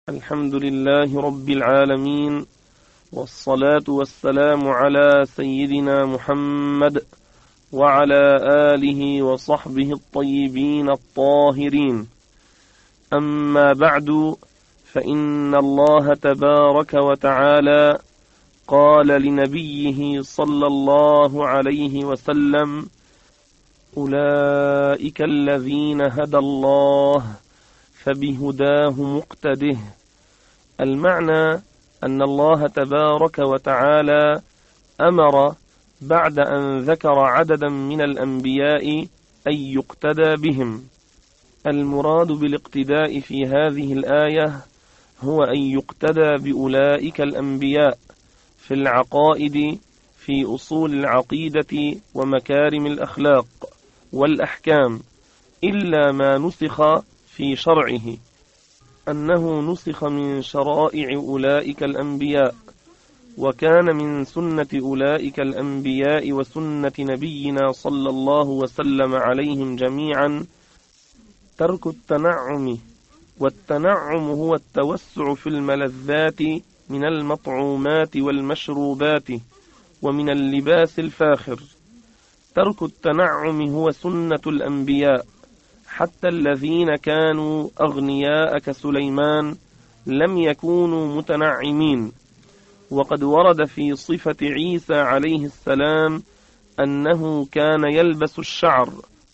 الحمد لله رب العالمين، والصلاة والسلام على سيدنا محمد وعلى آله وصحبه الطيبين الطاهرين. أما بعد، فإن الله تبارك وتعالى قال لنبيه صلى الله عليه وسلم: أولئك الذين هدى الله فبهداه مقتده. المعنى أن الله تبارك وتعالى أمر بعد أن ذكر عددا من الأنبياء أن يقتدى بهم. المراد بالاقتداء في هذه الآية هو أن يقتدى بأولئك الأنبياء في العقائد، في أصول العقيدة ومكارم الأخلاق والأحكام، إلا ما نسخ في شرعه، أنه نسخ من شرائع أولئك الأنبياء. وكان من سنة أولئك الأنبياء وسنة نبينا صلى الله وسلم عليهم جميعا ترك التنعم، والتنعم هو التوسع في الملذات من المطعومات والمشروبات ومن اللباس الفاخر. ترك التنعم هو سنة الأنبياء، حتى الذين كانوا أغنياء كسليمان لم يكونوا متنعمين. وقد ورد في صفة عيسى عليه السلام أنه كان يلبس الشعر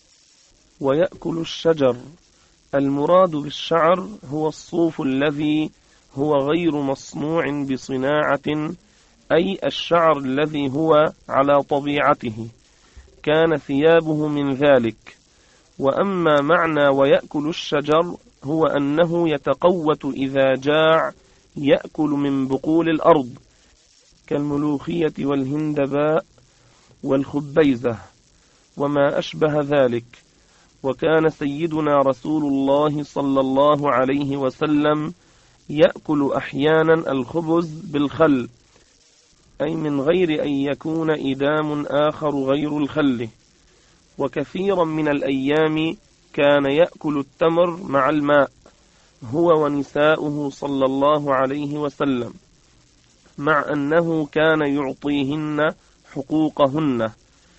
ويأكل الشجر. المراد بالشعر هو الصوف الذي هو غير مصنوع بصناعة، أي الشعر الذي هو على طبيعته، كان ثيابه من ذلك. وأما معنى ويأكل الشجر هو أنه يتقوت إذا جاع، يأكل من بقول الأرض كالملوخية والهندباء والخبيزة وما أشبه ذلك. وكان سيدنا رسول الله صلى الله عليه وسلم يأكل أحيانا الخبز بالخل، أي من غير أن يكون إدام آخر غير الخل. وكثيرا من الأيام كان يأكل التمر مع الماء هو ونساؤه صلى الله عليه وسلم، مع أنه كان يعطيهن حقوقهن،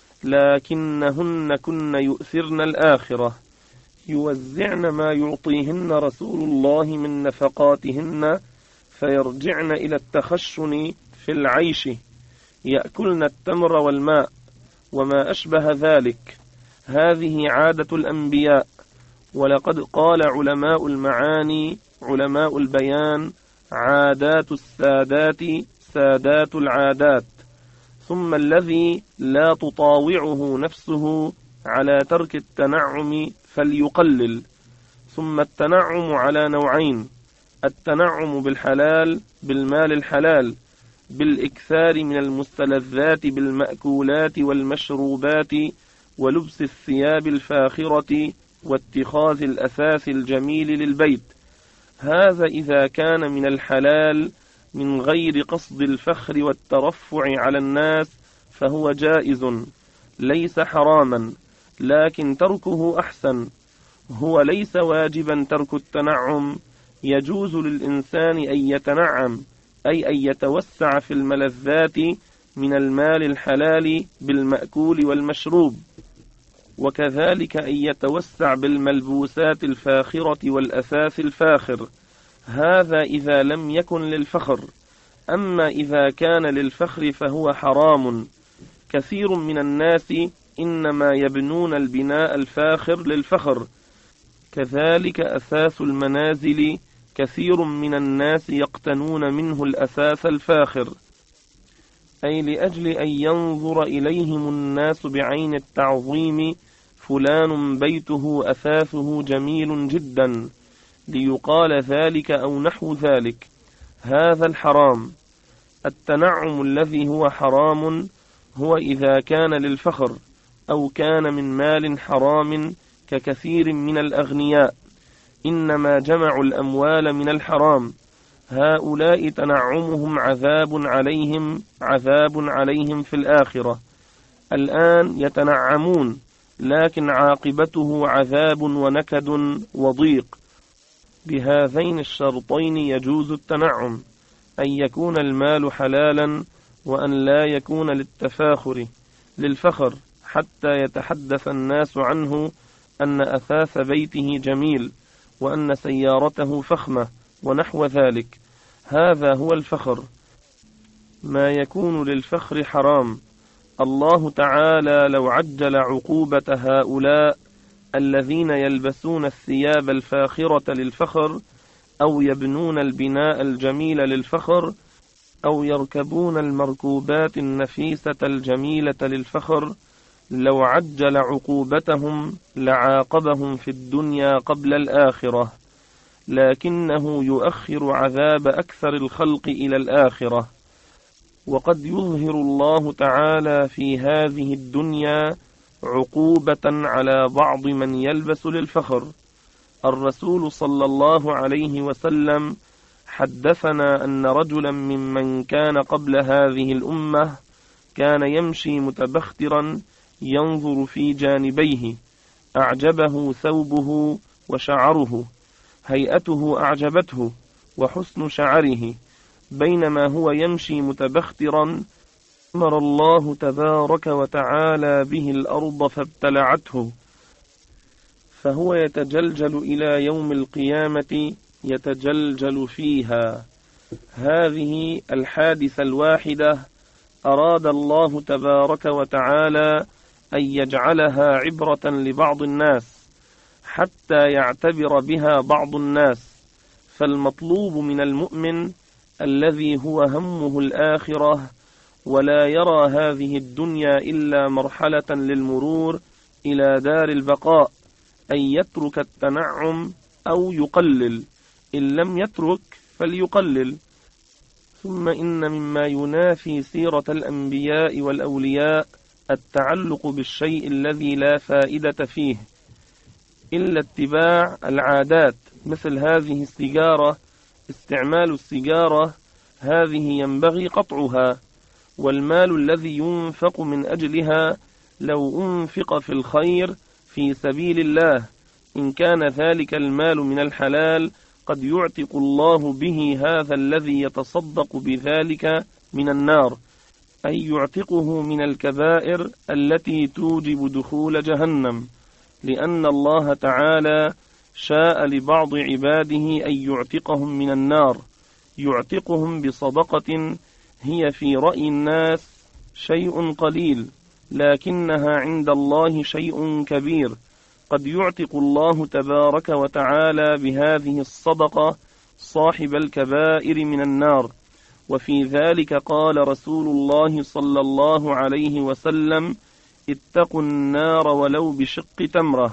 لكنهن كن يؤثرن الآخرة، يوزعن ما يعطيهن رسول الله من نفقاتهن، فيرجعن إلى التخشن في العيش، يأكلن التمر والماء وما أشبه ذلك. هذه عادة الأنبياء. ولقد قال علماء المعاني علماء البيان: عادات السادات سادات العادات. ثم الذي لا تطاوعه نفسه على ترك التنعم فليقلل. ثم التنعم على نوعين: التنعم بالحلال، بالمال الحلال، بالإكثار من المستلذات بالمأكولات والمشروبات ولبس الثياب الفاخرة واتخاذ الأثاث الجميل للبيت. هذا إذا كان من الحلال من غير قصد الفخر والترفع على الناس فهو جائز ليس حراما، لكن تركه أحسن. هو ليس واجبا ترك التنعم، يجوز للإنسان أن يتنعم، أي أن يتوسع في الملذات من المال الحلال بالمأكول والمشروب، وكذلك أن يتوسع بالملبوسات الفاخرة والأثاث الفاخر. هذا إذا لم يكن للفخر. أما إذا كان للفخر فهو حرام. كثير من الناس إنما يبنون البناء الفاخر للفخر. كذلك أثاث المنازل، كثير من الناس يقتنون منه الأثاث الفاخر، أي لأجل أن ينظر إليهم الناس بعين التعظيم: فلان بيته أثاثه جميل جدا، ليقال ذلك أو نحو ذلك. هذا الحرام. التنعم الذي هو حرام هو إذا كان للفخر أو كان من مال حرام، ككثير من الأغنياء إنما جمعوا الأموال من الحرام. هؤلاء تنعمهم عذاب عليهم في الآخرة. الآن يتنعمون، لكن عاقبته عذاب ونكد وضيق. بهذين الشرطين يجوز التنعم، أن يكون المال حلالا، وأن لا يكون للفخر حتى يتحدث الناس عنه أن أثاث بيته جميل، وأن سيارته فخمة، ونحو ذلك. هذا هو الفخر. ما يكون للفخر حرام. الله تعالى لو عجل عقوبة هؤلاء الذين يلبسون الثياب الفاخرة للفخر، أو يبنون البناء الجميل للفخر، أو يركبون المركوبات النفيسة الجميلة للفخر، لو عجل عقوبتهم لعاقبهم في الدنيا قبل الآخرة، لكنه يؤخر عذاب أكثر الخلق إلى الآخرة. وقد يظهر الله تعالى في هذه الدنيا عقوبة على بعض من يلبس للفخر. الرسول صلى الله عليه وسلم حدثنا أن رجلا ممن كان قبل هذه الأمة كان يمشي متبخترا ينظر في جانبيه، أعجبه ثوبه وشعره، هيئته أعجبته وحسن شعره، بينما هو يمشي متبخترا أمر الله تبارك وتعالى به الأرض فابتلعته، فهو يتجلجل إلى يوم القيامة يتجلجل فيها. هذه الحادثة الواحدة أراد الله تبارك وتعالى أن يجعلها عبرة لبعض الناس حتى يعتبر بها بعض الناس. فالمطلوب من المؤمن الذي هو همه الآخرة ولا يرى هذه الدنيا إلا مرحلة للمرور إلى دار البقاء أن يترك التنعم أو يقلل، إن لم يترك فليقلل. ثم إن مما ينافي سيرة الأنبياء والأولياء التعلق بالشيء الذي لا فائدة فيه إلا اتباع العادات، مثل هذه السيجارة، استعمال السيجارة هذه ينبغي قطعها، والمال الذي ينفق من أجلها لو أنفق في الخير في سبيل الله، إن كان ذلك المال من الحلال، قد يعتق الله به هذا الذي يتصدق بذلك من النار، أي يعتقه من الكبائر التي توجب دخول جهنم، لأن الله تعالى شاء لبعض عباده أن يعتقهم من النار، يعتقهم بصدقة هي في رأي الناس شيء قليل، لكنها عند الله شيء كبير. قد يعتق الله تبارك وتعالى بهذه الصدقة صاحب الكبائر من النار. وفي ذلك قال رسول الله صلى الله عليه وسلم: اتقوا النار ولو بشق تمرة.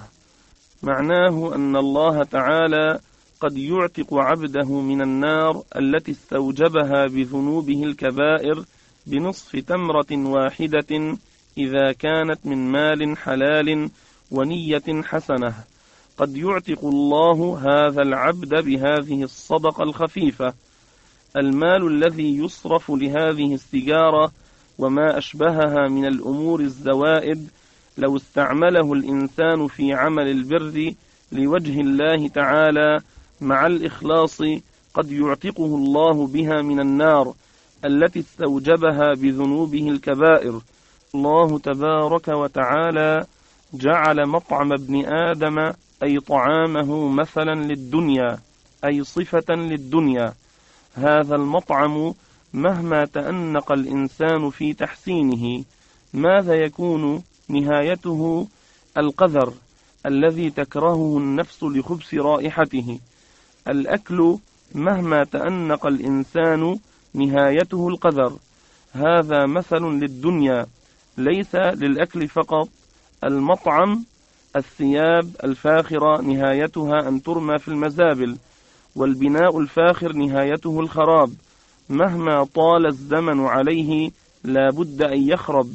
معناه أن الله تعالى قد يعتق عبده من النار التي استوجبها بذنوبه الكبائر بنصف تمرة واحدة إذا كانت من مال حلال ونية حسنة. قد يعتق الله هذا العبد بهذه الصدقة الخفيفة. المال الذي يصرف لهذه السيجارة وما أشبهها من الأمور الزوائد، لو استعمله الإنسان في عمل البر لوجه الله تعالى مع الإخلاص، قد يعتقه الله بها من النار التي استوجبها بذنوبه الكبائر. الله تبارك وتعالى جعل مطعم ابن آدم أي طعامه مثلا للدنيا، أي صفة للدنيا. هذا المطعم مهما تأنق الإنسان في تحسينه، ماذا يكون نهايته؟ القذر الذي تكرهه النفس لخبث رائحته. الأكل مهما تأنق الإنسان نهايته القذر. هذا مثل للدنيا، ليس للأكل فقط. المطعم، الثياب الفاخرة نهايتها أن ترمى في المزابل، والبناء الفاخر نهايته الخراب، مهما طال الزمن عليه لا بد أن يخرب.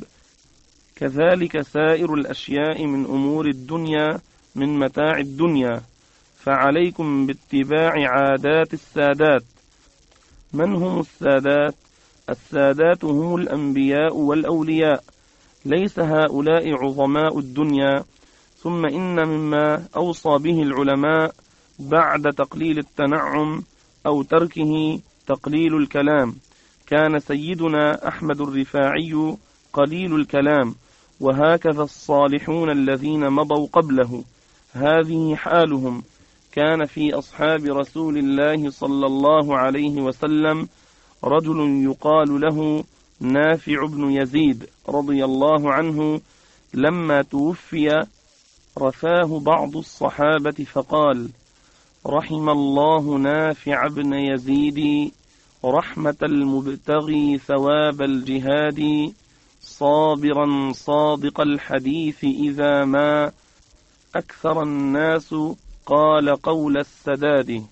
كذلك سائر الأشياء من أمور الدنيا من متاع الدنيا، فعليكم باتباع عادات السادات. من هم السادات؟ السادات هم الأنبياء والأولياء، ليس هؤلاء عظماء الدنيا. ثم إن مما أوصى به العلماء بعد تقليل التنعم أو تركه تقليل الكلام. كان سيدنا أحمد الرفاعي قليل الكلام، وهكذا الصالحون الذين مضوا قبله هذه حالهم. كان في أصحاب رسول الله صلى الله عليه وسلم رجل يقال له نافع بن يزيد رضي الله عنه، لما توفي رثاه بعض الصحابة فقال: رحم الله نافع بن يزيد رحمة المبتغي ثواب الجهاد، صابرا صادق الحديث إذا ما أكثر الناس قال قول السداد.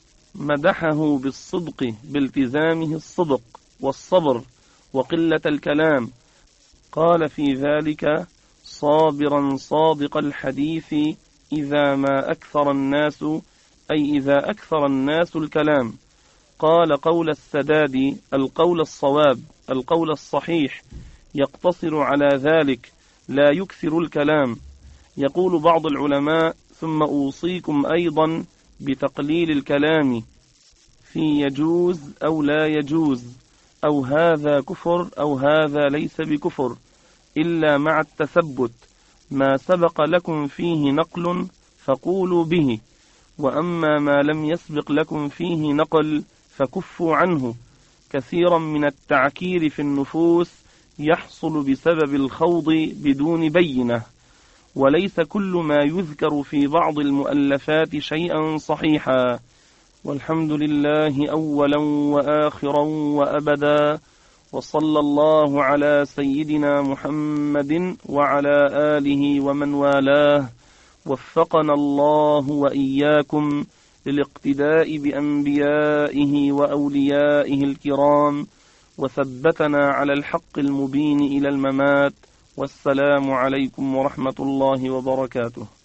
مدحه بالصدق بالتزامه الصدق والصبر وقلة الكلام. قال في ذلك: صابرا صادق الحديث إذا ما أكثر الناس، أي إذا أكثر الناس الكلام. قال قول السداد القول الصواب، القول الصحيح، يقتصر على ذلك، لا يكثر الكلام. يقول بعض العلماء: ثم أوصيكم أيضا بتقليل الكلام في يجوز أو لا يجوز، أو هذا كفر أو هذا ليس بكفر، إلا مع التثبت. ما سبق لكم فيه نقل فقولوا به، وأما ما لم يسبق لكم فيه نقل فكفوا عنه. كثيرا من التعكير في النفوس يحصل بسبب الخوض بدون بينة، وليس كل ما يذكر في بعض المؤلفات شيئا صحيحا. والحمد لله أولا وآخرا وأبدا، وصلى الله على سيدنا محمد وعلى آله ومن والاه. وفقنا الله وإياكم للاقتداء بأنبيائه وأوليائه الكرام، وثبتنا على الحق المبين إلى الممات. والسلام عليكم ورحمة الله وبركاته.